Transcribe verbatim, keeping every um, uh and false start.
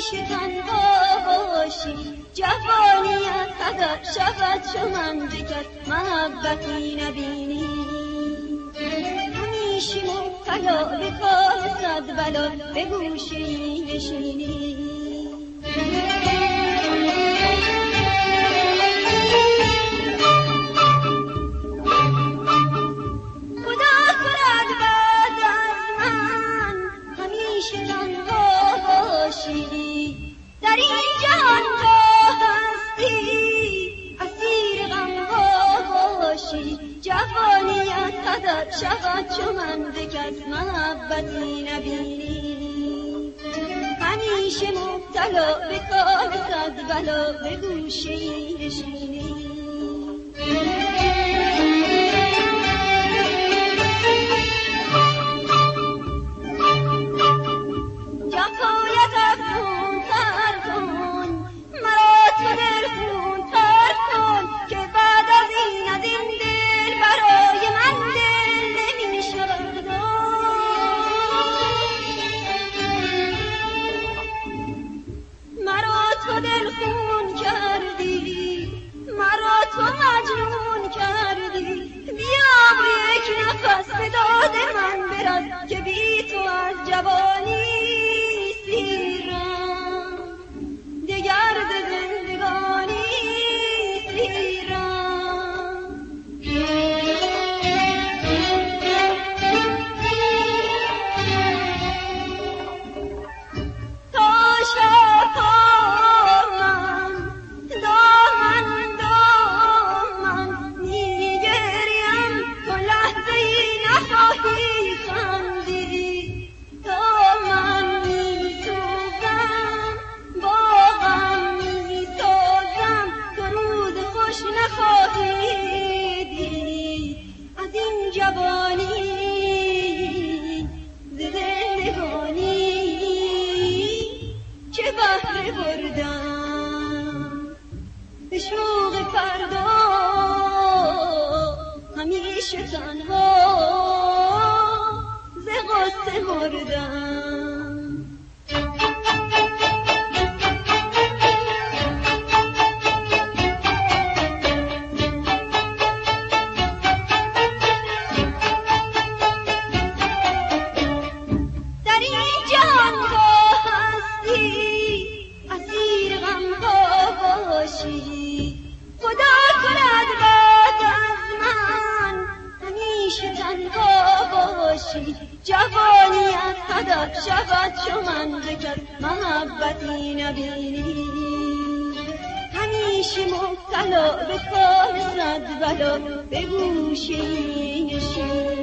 همیشه تنها باشی، جوانیت هدر شود چو من بکرد محبتی نبینی. همیشه مبتلا به کار صد بلا به گوشه‌ای نشینی. در این جهان تا هستی اسیر غم ها باشی، جوانیت هدر شود چو من به کس محبتی نبینی. همیشه مبتلا به کار صد بلا به گوشه‌ای نشینی. که بی تو از جوانی سیرم، دگر ز زندگانی سیرم. تا شبانم دامن دامن میگریم، تو لحظه ای نخواهی جوانی ز زندگانی چه بهره بردم. به شوق فردا همیشه تنها ز غصه مردم. خدا کند بعد از من همیشه تنها باشی، جوانیت هدر شود چو من به کس محبتی نبینی. همیشه مبتلا به کار صد بلا به گوشه‌ای نشینی.